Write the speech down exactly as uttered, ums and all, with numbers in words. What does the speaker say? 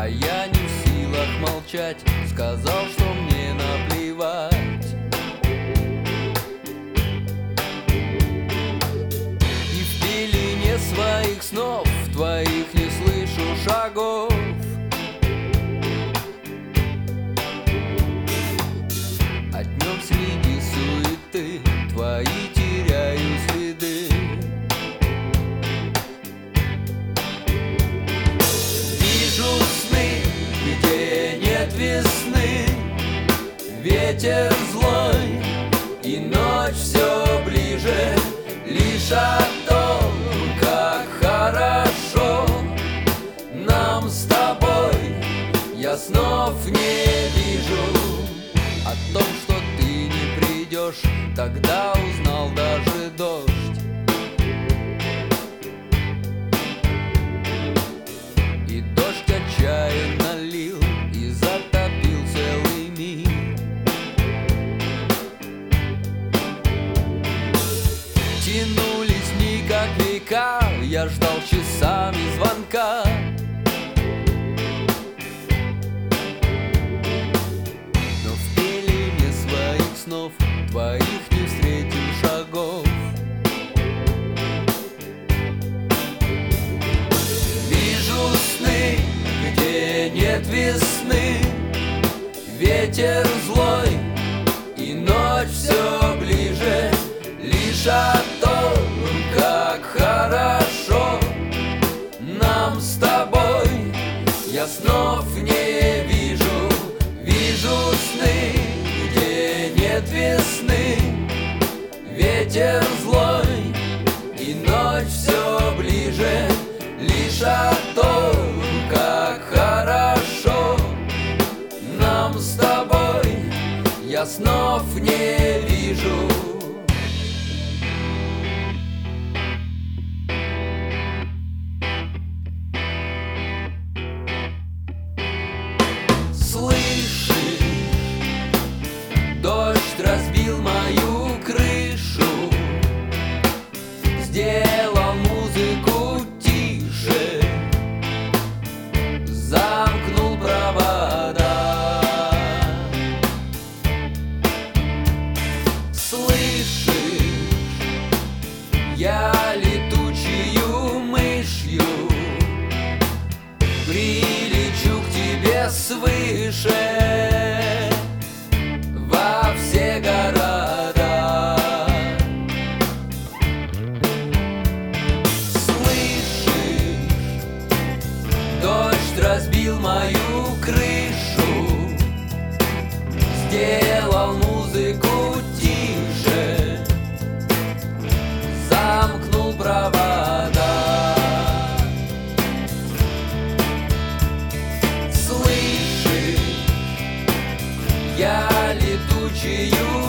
А я не в силах молчать, сказал, что мне наплевать. И в пелене своих снов твоих не слышу шагов. А днем среди суеты твои теряю следы. Вижу сны, где нет весны, ветер злой, и ночь все ближе. Лишь о том, как хорошо нам с тобой, я снов не вижу. О том, что ты не придешь, тогда узнал даже дождь. И дождь отчаянно лил и затопил целый мир. Тянулись дни, как века, я ждал часами звонка. Но в пелене своих снов твоих не встретил шагов. Вижу сны, где нет весны, ветер злой, и ночь все ближе. Лишь о том, как хорошо нам с тобой, я снов не вижу. Вижу сны, где нет весны, ветер злой, и ночь все ближе. Лишь о том, как хорошо нам с тобой, я снов не вижу. Слышишь, дождь разбил мою крышу, сделал музыку тише, замкнул провода. Слышишь, я летучую мышью прилечу к тебе свыше во все города. Слышишь, дождь разбил мою крышу, сделал музыку тише, замкнул провода. Я летучую